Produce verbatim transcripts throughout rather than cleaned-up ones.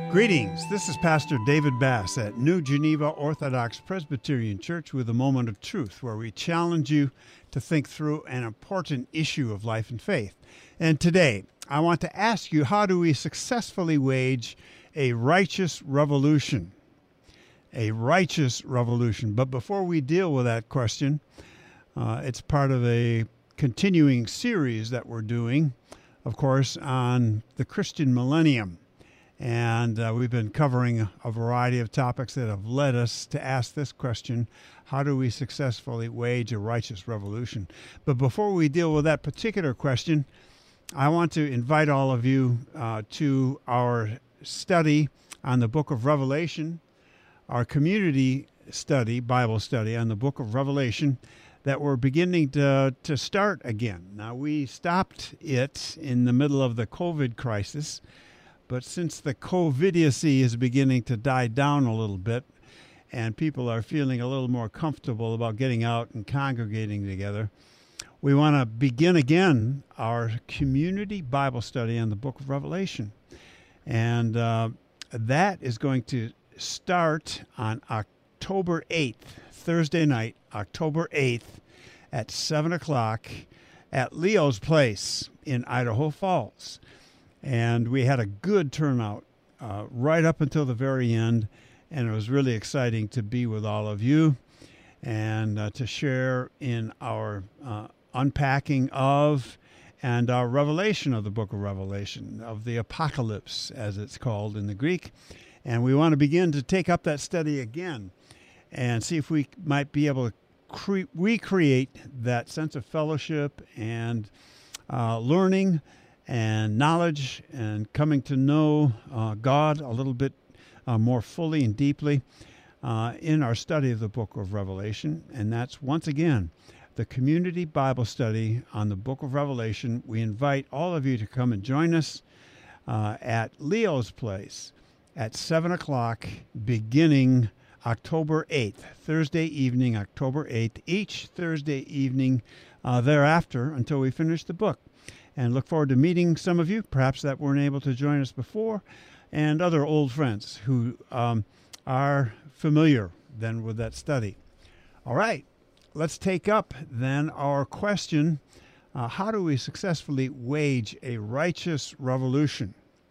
Greetings. This is Pastor David Bass at New Geneva Orthodox Presbyterian Church with a moment of truth, where we challenge you to think through an important issue of life and faith. And today, I want to ask you, how do we successfully wage a righteous revolution? A righteous revolution. But before we deal with that question, uh, it's part of a continuing series that we're doing, of course, on the Christian millennium. And uh, we've been covering a variety of topics that have led us to ask this question: how do we successfully wage a righteous revolution? But before we deal with that particular question, I want to invite all of you uh, to our study on the book of Revelation, our community study, Bible study on the book of Revelation, that we're beginning to, to start again. Now, we stopped it in the middle of the COVID crisis, but since the COVIDiocy is beginning to die down a little bit and people are feeling a little more comfortable about getting out and congregating together, we want to begin again our community Bible study on the book of Revelation. And uh, that is going to start on October eighth, Thursday night, October eighth at seven o'clock at Leo's Place in Idaho Falls. And we had a good turnout uh, right up until the very end, and it was really exciting to be with all of you and uh, to share in our uh, unpacking of and our revelation of the book of Revelation, of the Apocalypse, as it's called in the Greek. And we want to begin to take up that study again and see if we might be able to cre- recreate that sense of fellowship and uh, learning and knowledge and coming to know uh, God a little bit uh, more fully and deeply uh, in our study of the book of Revelation. And that's, once again, the community Bible study on the book of Revelation. We invite all of you to come and join us uh, at Leo's Place at seven o'clock beginning October eighth, Thursday evening, October eighth, each Thursday evening uh, thereafter until we finish the book. And look forward to meeting some of you, perhaps that weren't able to join us before, and other old friends who um, are familiar then with that study. All right, let's take up then our question, uh, how do we successfully wage a righteous revolution?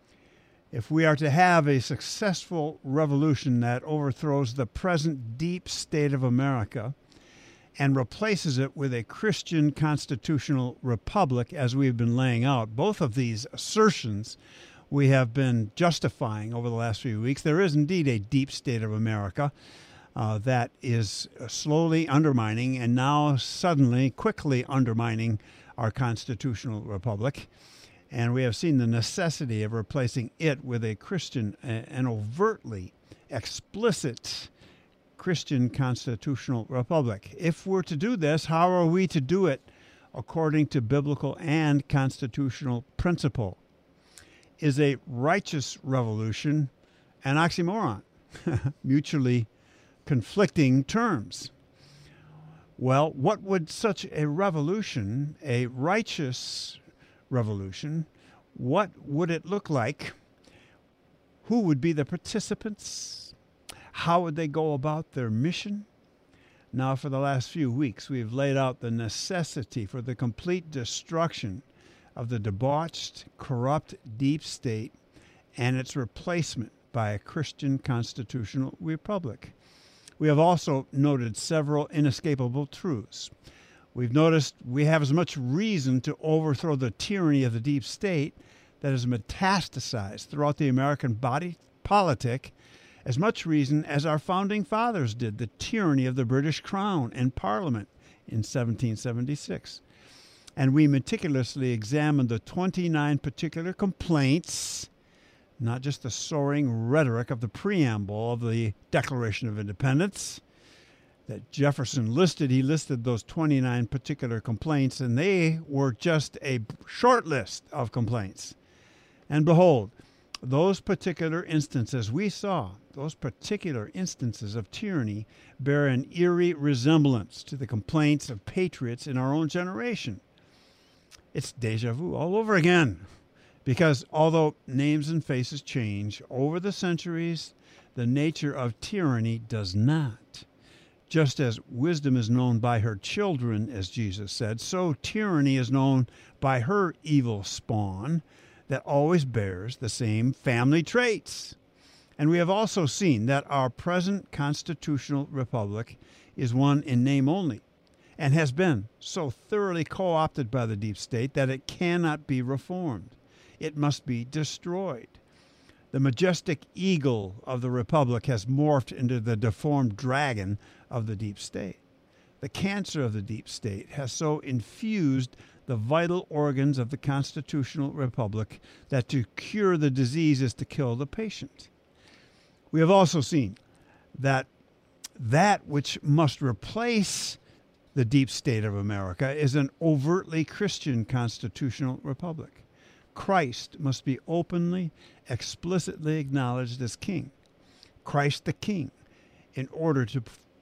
If we are to have a successful revolution that overthrows the present deep state of America and replaces it with a Christian constitutional republic, as we've been laying out, both of these assertions we have been justifying over the last few weeks. There is indeed a deep state of America uh, that is slowly undermining and now suddenly, quickly undermining our constitutional republic. And we have seen the necessity of replacing it with a Christian, an overtly explicit Christian constitutional republic. If we're to do this, how are we to do it according to biblical and constitutional principle? Is a righteous revolution an oxymoron? Mutually conflicting terms. Well, what would such a revolution, a righteous revolution, what would it look like? Who would be the participants? How would they go about their mission? Now, for the last few weeks, we've laid out the necessity for the complete destruction of the debauched, corrupt deep state and its replacement by a Christian constitutional republic. We have also noted several inescapable truths. We've noticed we have as much reason to overthrow the tyranny of the deep state that has metastasized throughout the American body politic, as much reason as our founding fathers did, the tyranny of the British Crown and Parliament in seventeen seventy-six. And we meticulously examined the twenty-nine particular complaints, not just the soaring rhetoric of the preamble of the Declaration of Independence that Jefferson listed. He listed those twenty-nine particular complaints, and they were just a short list of complaints. And behold, those particular instances we saw, those particular instances of tyranny bear an eerie resemblance to the complaints of patriots in our own generation. It's deja vu all over again. Because although names and faces change over the centuries, the nature of tyranny does not. Just as wisdom is known by her children, as Jesus said, so tyranny is known by her evil spawn that always bears the same family traits. And we have also seen that our present constitutional republic is one in name only, and has been so thoroughly co-opted by the deep state that it cannot be reformed. It must be destroyed. The majestic eagle of the republic has morphed into the deformed dragon of the deep state. The cancer of the deep state has so infused the vital organs of the constitutional republic that to cure the disease is to kill the patient. We have also seen that that which must replace the deep state of America is an overtly Christian constitutional republic. Christ must be openly, explicitly acknowledged as king. Christ the King, in order to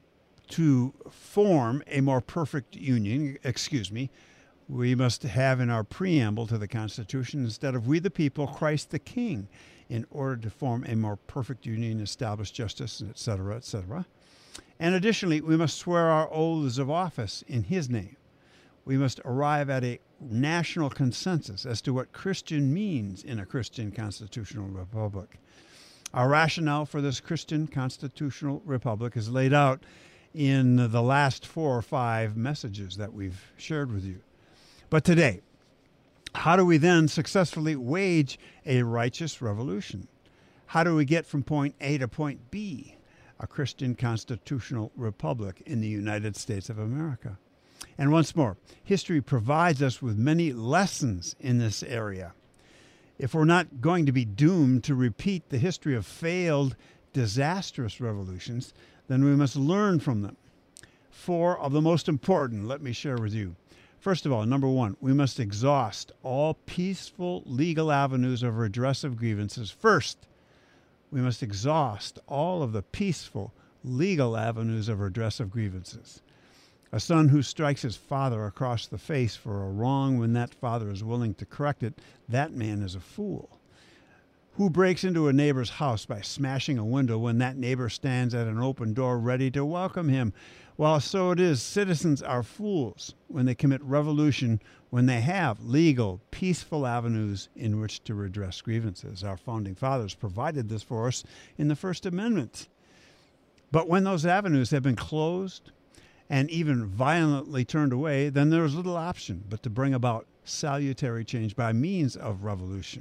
to form a more perfect union, excuse me, we must have in our preamble to the Constitution, instead of we the people, Christ the King, in order to form a more perfect union, establish justice, et cetera, et cetera. And additionally, we must swear our oaths of office in his name. We must arrive at a national consensus as to what Christian means in a Christian constitutional republic. Our rationale for this Christian constitutional republic is laid out in the last four or five messages that we've shared with you. But today, how do we then successfully wage a righteous revolution? How do we get from point A to point B, a Christian constitutional republic in the United States of America? And once more, history provides us with many lessons in this area. If we're not going to be doomed to repeat the history of failed, disastrous revolutions, then we must learn from them. Four of the most important, let me share with you. First of all, number one, we must exhaust all peaceful legal avenues of redress of grievances. First, we must exhaust all of the peaceful legal avenues of redress of grievances. A son who strikes his father across the face for a wrong when that father is willing to correct it, that man is a fool. Who breaks into a neighbor's house by smashing a window when that neighbor stands at an open door ready to welcome him? Well, so it is. Citizens are fools when they commit revolution, when they have legal, peaceful avenues in which to redress grievances. Our founding fathers provided this for us in the First Amendment. But when those avenues have been closed and even violently turned away, then there is little option but to bring about salutary change by means of revolution.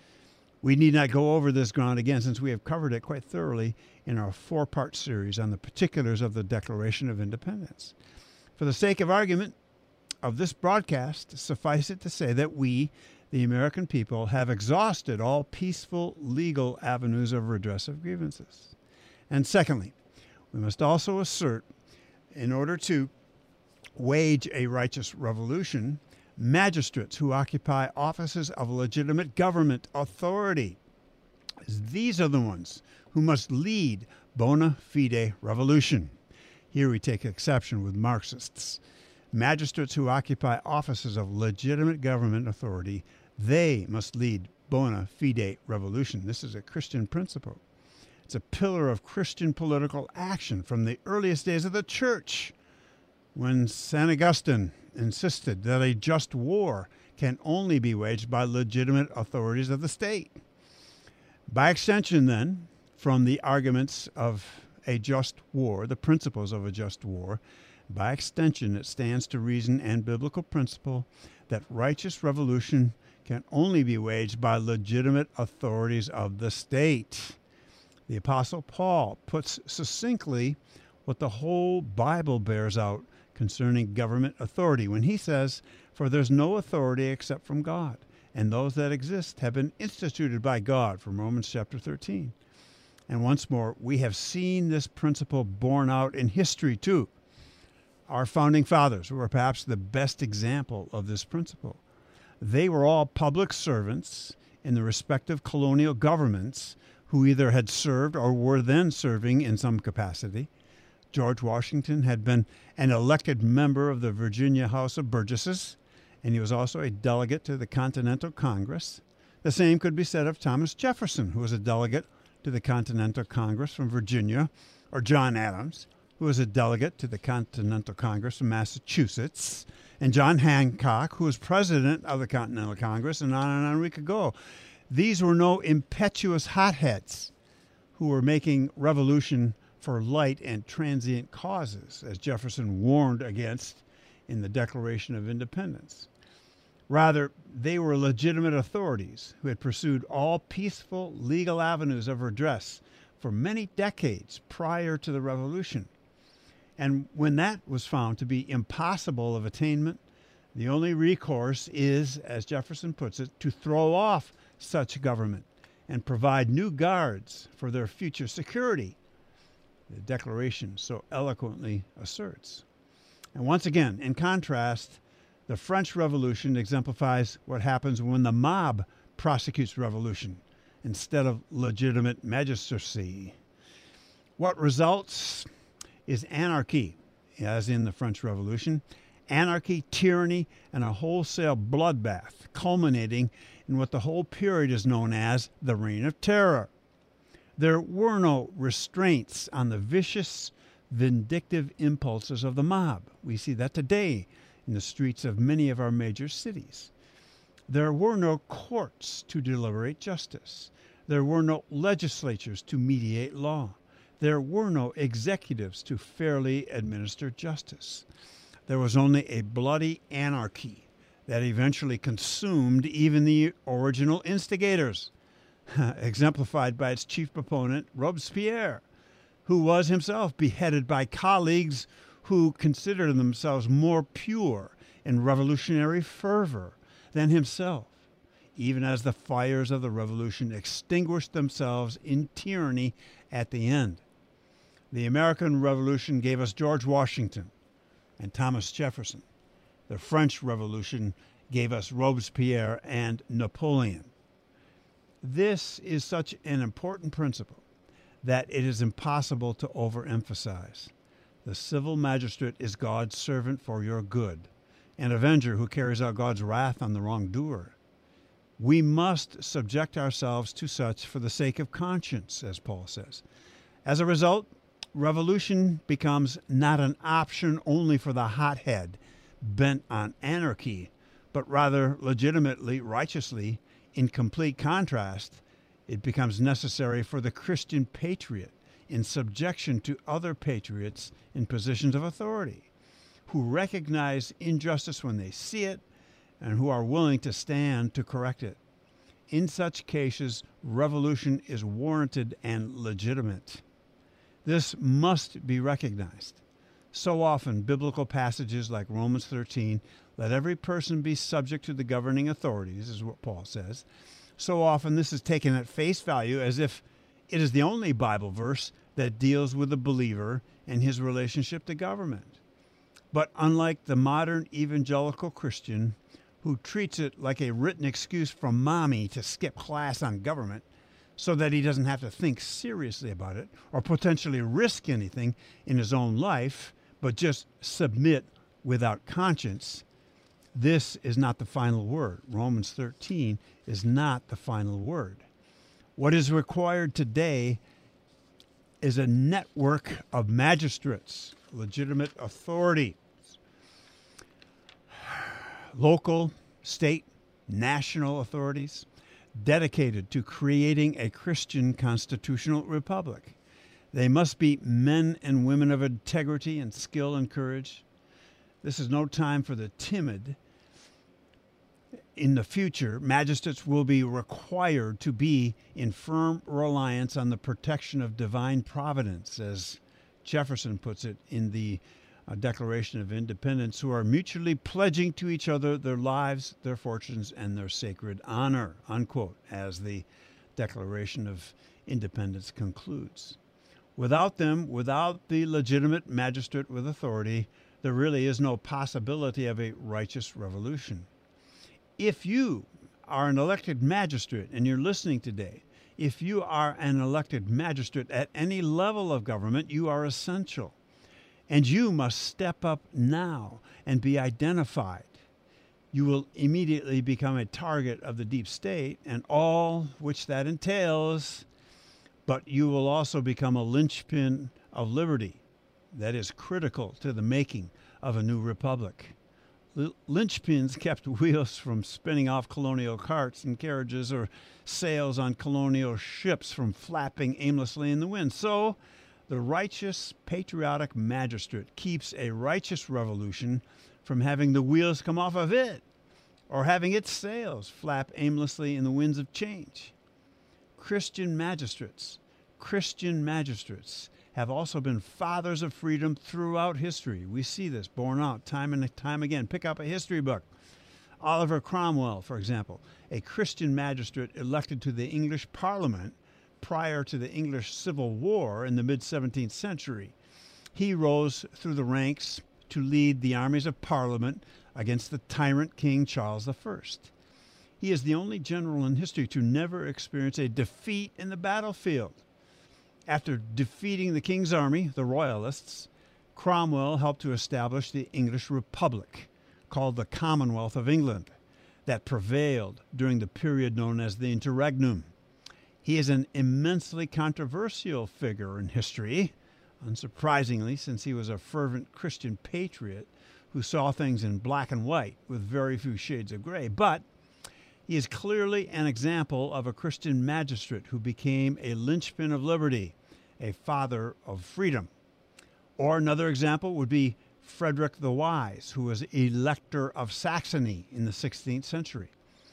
We need not go over this ground again, since we have covered it quite thoroughly in our four-part series on the particulars of the Declaration of Independence. For the sake of argument of this broadcast, suffice it to say that we, the American people, have exhausted all peaceful legal avenues of redress of grievances. And secondly, we must also assert, in order to wage a righteous revolution, magistrates who occupy offices of legitimate government authority. These are the ones who must lead bona fide revolution. Here we take exception with Marxists. Magistrates who occupy offices of legitimate government authority, they must lead bona fide revolution. This is a Christian principle. It's a pillar of Christian political action from the earliest days of the church, when Saint Augustine insisted that a just war can only be waged by legitimate authorities of the state. By extension, then, from the arguments of a just war, the principles of a just war, by extension, it stands to reason and biblical principle that righteous revolution can only be waged by legitimate authorities of the state. The Apostle Paul puts succinctly what the whole Bible bears out concerning government authority when he says, "For there's no authority except from God, and those that exist have been instituted by God," from Romans chapter thirteen. And once more, we have seen this principle borne out in history too. Our founding fathers were perhaps the best example of this principle. They were all public servants in the respective colonial governments who either had served or were then serving in some capacity. George Washington had been an elected member of the Virginia House of Burgesses, and he was also a delegate to the Continental Congress. The same could be said of Thomas Jefferson, who was a delegate to the Continental Congress from Virginia, or John Adams, who was a delegate to the Continental Congress from Massachusetts, and John Hancock, who was president of the Continental Congress, and on and on we could go. These were no impetuous hotheads who were making revolution for light and transient causes, as Jefferson warned against in the Declaration of Independence. Rather, they were legitimate authorities who had pursued all peaceful legal avenues of redress for many decades prior to the Revolution. And when that was found to be impossible of attainment, the only recourse is, as Jefferson puts it, to throw off such government and provide new guards for their future security, the Declaration so eloquently asserts. And once again, in contrast, the French Revolution exemplifies what happens when the mob prosecutes revolution instead of legitimate magistracy. What results is anarchy, as in the French Revolution, anarchy, tyranny, and a wholesale bloodbath, culminating in what the whole period is known as the Reign of Terror. There were no restraints on the vicious, vindictive impulses of the mob. We see that today in the streets of many of our major cities. There were no courts to deliberate justice. There were no legislatures to mediate law. There were no executives to fairly administer justice. There was only a bloody anarchy that eventually consumed even the original instigators, exemplified by its chief proponent, Robespierre, who was himself beheaded by colleagues who considered themselves more pure in revolutionary fervor than himself, even as the fires of the revolution extinguished themselves in tyranny at the end. The American Revolution gave us George Washington and Thomas Jefferson. The French Revolution gave us Robespierre and Napoleon. This is such an important principle that it is impossible to overemphasize. The civil magistrate is God's servant for your good, an avenger who carries out God's wrath on the wrongdoer. We must subject ourselves to such for the sake of conscience, as Paul says. As a result, revolution becomes not an option only for the hothead bent on anarchy, but rather legitimately, righteously, in complete contrast, it becomes necessary for the Christian patriot in subjection to other patriots in positions of authority, who recognize injustice when they see it and who are willing to stand to correct it. In such cases, revolution is warranted and legitimate. This must be recognized. So often, biblical passages like Romans thirteen, let every person be subject to the governing authorities, is what Paul says. So often, this is taken at face value as if it is the only Bible verse that deals with the believer and his relationship to government. But unlike the modern evangelical Christian, who treats it like a written excuse from mommy to skip class on government so that he doesn't have to think seriously about it or potentially risk anything in his own life, but just submit without conscience, this is not the final word. Romans thirteen is not the final word. What is required today is a network of magistrates, legitimate authority, local, state, national authorities dedicated to creating a Christian constitutional republic. They must be men and women of integrity and skill and courage. This is no time for the timid. In the future, magistrates will be required to be in firm reliance on the protection of divine providence, as Jefferson puts it in the uh, Declaration of Independence, who are mutually pledging to each other their lives, their fortunes, and their sacred honor, unquote, as the Declaration of Independence concludes. Without them, without the legitimate magistrate with authority, there really is no possibility of a righteous revolution. If you are an elected magistrate and you're listening today, if you are an elected magistrate at any level of government, you are essential. And you must step up now and be identified. you will immediately become a target of the deep state and all which that entails, but you will also become a linchpin of liberty that is critical to the making of a new republic. L- linchpins kept wheels from spinning off colonial carts and carriages or sails on colonial ships from flapping aimlessly in the wind. So the righteous, patriotic magistrate keeps a righteous revolution from having the wheels come off of it or having its sails flap aimlessly in the winds of change. Christian magistrates, Christian magistrates have also been fathers of freedom throughout history. We see this borne out time and time again. Pick up a history book. Oliver Cromwell, for example, a Christian magistrate elected to the English Parliament prior to the English Civil War in the mid-seventeenth century. He rose through the ranks to lead the armies of Parliament against the tyrant King Charles the First. He is the only general in history to never experience a defeat in the battlefield. After defeating the king's army, the Royalists, Cromwell helped to establish the English Republic, called the Commonwealth of England, that prevailed during the period known as the Interregnum. He is an immensely controversial figure in history, unsurprisingly, since he was a fervent Christian patriot who saw things in black and white with very few shades of gray. But he is clearly an example of a Christian magistrate who became a linchpin of liberty, a father of freedom. Or another example would be Frederick the Wise, who was Elector of Saxony in the sixteenth century.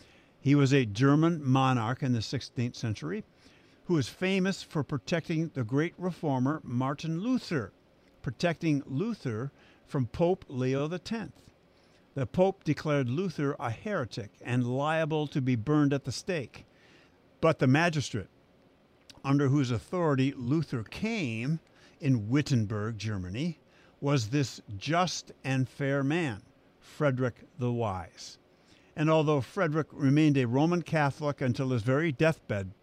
He was a German monarch in the sixteenth century who was famous for protecting the great reformer Martin Luther, protecting Luther from Pope Leo the Tenth. The Pope declared Luther a heretic and liable to be burned at the stake. But the magistrate, under whose authority Luther came in Wittenberg, Germany, was this just and fair man, Frederick the Wise. And although Frederick remained a Roman Catholic until his very deathbed,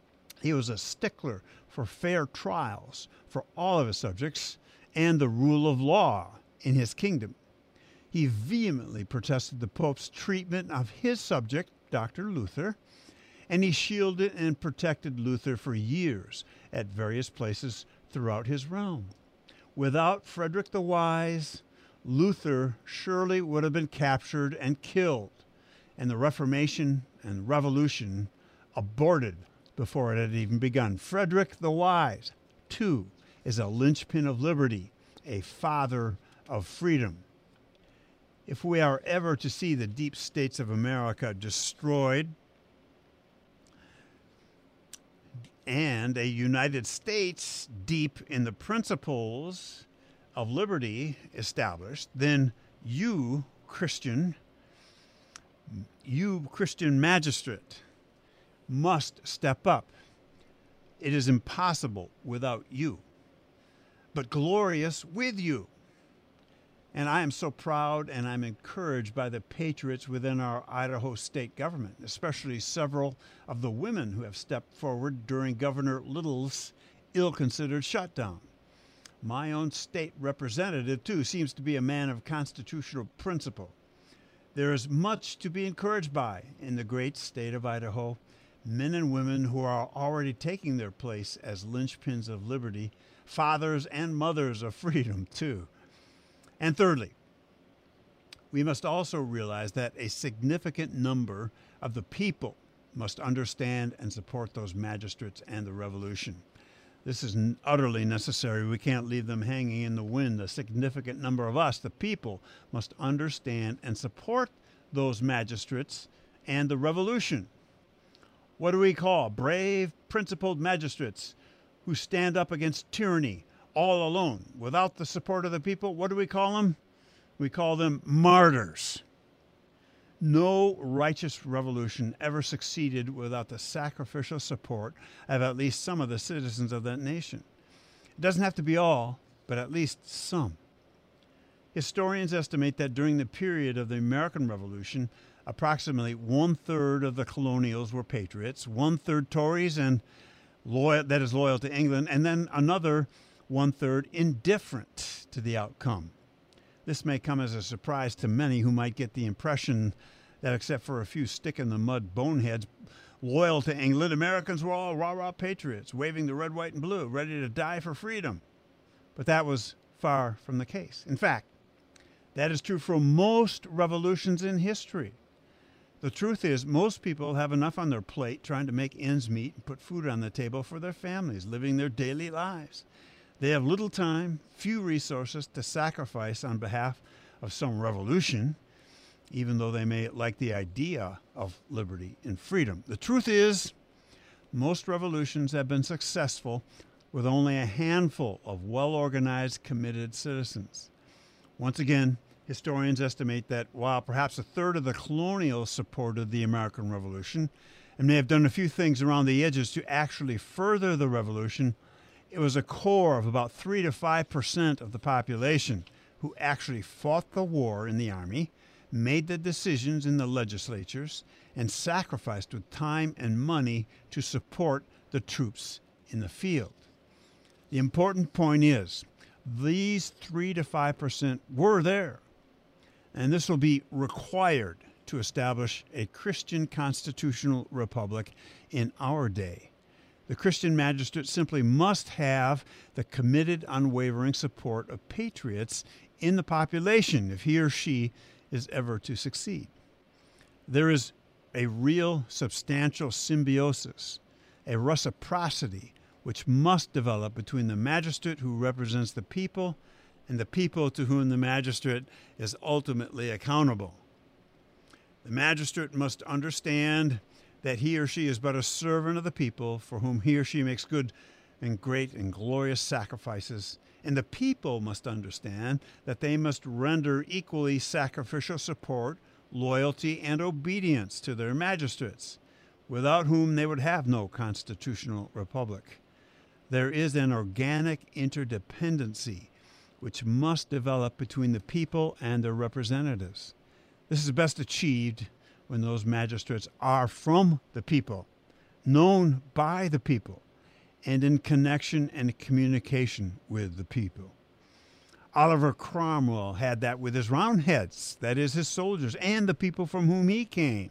he was a stickler for fair trials for all of his subjects and the rule of law in his kingdom. He vehemently protested the Pope's treatment of his subject, Doctor Luther, and he shielded and protected Luther for years at various places throughout his realm. Without Frederick the Wise, Luther surely would have been captured and killed, and the Reformation and Revolution aborted before it had even begun. Frederick the Wise, too, is a linchpin of liberty, a father of freedom. If we are ever to see the deep states of America destroyed and a United States deep in the principles of liberty established, then you, Christian, you, Christian magistrate, must step up. It is impossible without you, but glorious with you. And I am so proud and I'm encouraged by the patriots within our Idaho state government, especially several of the women who have stepped forward during Governor Little's ill-considered shutdown. My own state representative, too, seems to be a man of constitutional principle. There is much to be encouraged by in the great state of Idaho, men and women who are already taking their place as linchpins of liberty, fathers and mothers of freedom, too. And thirdly, we must also realize that a significant number of the people must understand and support those magistrates and the revolution. This is utterly necessary. We can't leave them hanging in the wind. A significant number of us, the people, must understand and support those magistrates and the revolution. What do we call brave, principled magistrates who stand up against tyranny all alone, without the support of the people? What do we call them? We call them martyrs. No righteous revolution ever succeeded without the sacrificial support of at least some of the citizens of that nation. It doesn't have to be all, but at least some. Historians estimate that during the period of the American Revolution, approximately one-third of the colonials were patriots, one-third Tories and loyal, that is loyal to England, and then another one-third indifferent to the outcome. This may come as a surprise to many who might get the impression that except for a few stick-in-the-mud boneheads loyal to England, Americans were all rah-rah patriots, waving the red, white, and blue, ready to die for freedom. But that was far from the case. In fact, that is true for most revolutions in history. The truth is, most people have enough on their plate trying to make ends meet and put food on the table for their families, living their daily lives. They have little time, few resources to sacrifice on behalf of some revolution, even though they may like the idea of liberty and freedom. The truth is, most revolutions have been successful with only a handful of well-organized, committed citizens. Once again, historians estimate that while perhaps a third of the colonials supported the American Revolution and may have done a few things around the edges to actually further the revolution, it was a core of about three to five percent of the population who actually fought the war in the army, made the decisions in the legislatures, and sacrificed with time and money to support the troops in the field. The important point is, these three to five percent were there, and this will be required to establish a Christian constitutional republic in our day. The Christian magistrate simply must have the committed, unwavering support of patriots in the population if he or she is ever to succeed. There is a real substantial symbiosis, a reciprocity, which must develop between the magistrate who represents the people and the people to whom the magistrate is ultimately accountable. The magistrate must understand that he or she is but a servant of the people for whom he or she makes good and great and glorious sacrifices, and the people must understand that they must render equally sacrificial support, loyalty, and obedience to their magistrates, without whom they would have no constitutional republic. There is an organic interdependency which must develop between the people and their representatives. This is best achieved when those magistrates are from the people, known by the people, and in connection and communication with the people. Oliver Cromwell had that with his Roundheads, that is, his soldiers, and the people from whom he came.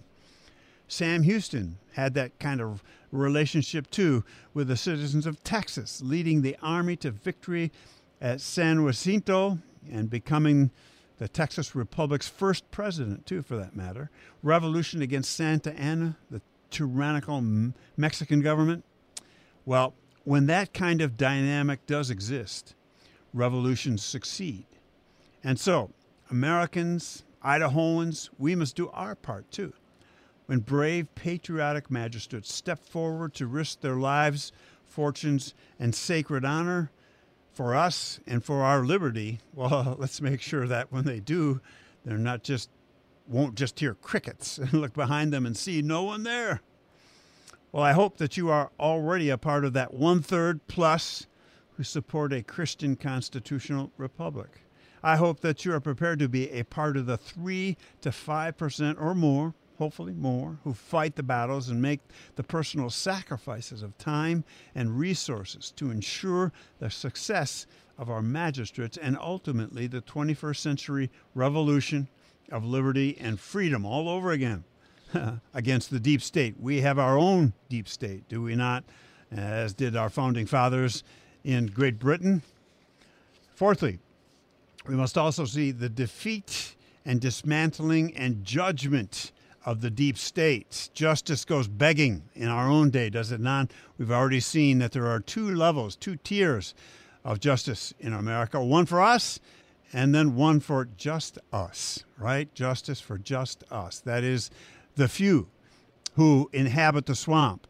Sam Houston had that kind of relationship, too, with the citizens of Texas, leading the army to victory at San Jacinto and becoming the Texas Republic's first president, too, for that matter. Revolution against Santa Anna, the tyrannical Mexican government. Well, when that kind of dynamic does exist, revolutions succeed. And so, Americans, Idahoans, we must do our part, too. When brave, patriotic magistrates step forward to risk their lives, fortunes, and sacred honor for us and for our liberty, well, let's make sure that when they do, they're not just, won't just hear crickets and look behind them and see no one there. Well, I hope that you are already a part of that one-third plus who support a Christian constitutional republic. I hope that you are prepared to be a part of the three to five percent or more, hopefully more, who fight the battles and make the personal sacrifices of time and resources to ensure the success of our magistrates and ultimately the twenty-first century revolution of liberty and freedom all over again against the deep state. We have our own deep state, do we not? As did our founding fathers in Great Britain. Fourthly, we must also see the defeat and dismantling and judgment of the deep state. Justice goes begging in our own day, does it not? We've already seen that there are two levels, two tiers of justice in America, one for us and then one for just us, right? Justice for just us. That is the few who inhabit the swamp.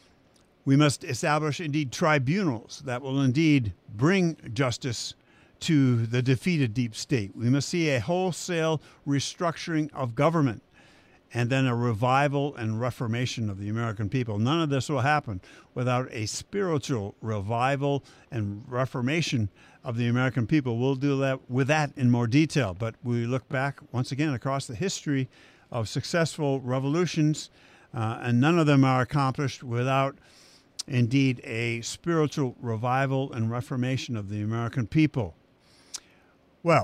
We must establish indeed tribunals that will indeed bring justice to the defeated deep state. We must see a wholesale restructuring of government and then a revival and reformation of the American people. None of this will happen without a spiritual revival and reformation of the American people. We'll do that with that in more detail, but we look back once again across the history of successful revolutions, uh, and none of them are accomplished without indeed a spiritual revival and reformation of the American people. Well,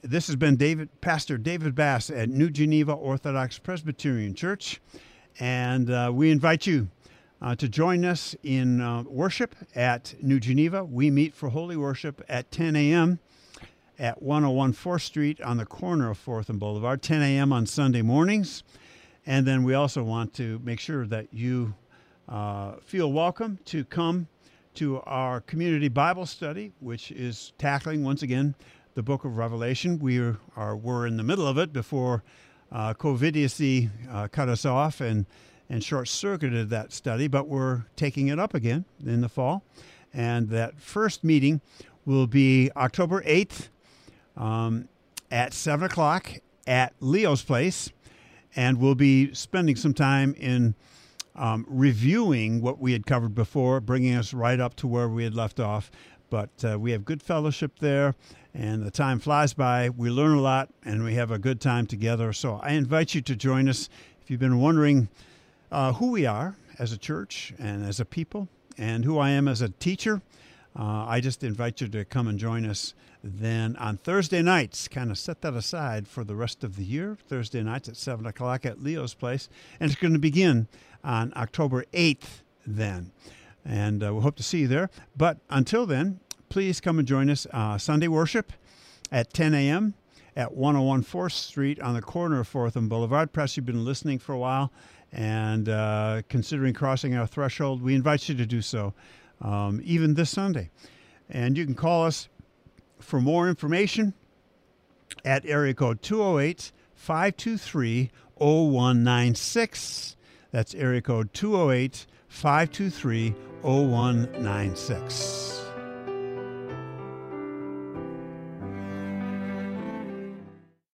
this has been David, Pastor David Bass at New Geneva Orthodox Presbyterian Church, and uh, we invite you uh, to join us in uh, worship at New Geneva. We meet for Holy Worship at ten a.m. at one oh one fourth Street on the corner of fourth and Boulevard, ten a.m. on Sunday mornings. And then we also want to make sure that you uh, feel welcome to come to our community Bible study, which is tackling, once again, the book of Revelation. We are, are we're in the middle of it before uh, COVID uh, cut us off and, and short-circuited that study, but we're taking it up again in the fall. And that first meeting will be October eighth um, at seven o'clock at Leo's Place. And we'll be spending some time in um, reviewing what we had covered before, bringing us right up to where we had left off. But uh, we have good fellowship there, and the time flies by. We learn a lot, and we have a good time together. So I invite you to join us. If you've been wondering uh, who we are as a church and as a people, and who I am as a teacher, uh, I just invite you to come and join us then on Thursday nights. Kind of set that aside for the rest of the year, Thursday nights at seven o'clock at Leo's Place. And it's going to begin on October eighth then. And uh, we hope to see you there. But until then, please come and join us uh, Sunday worship at ten a.m. at one oh one fourth Street on the corner of fourth and Boulevard. Perhaps you've been listening for a while and uh, considering crossing our threshold. We invite you to do so um, even this Sunday. And you can call us for more information at area code two oh eight, five two three, oh one nine six. That's area code two oh eight, five two three, oh one nine six.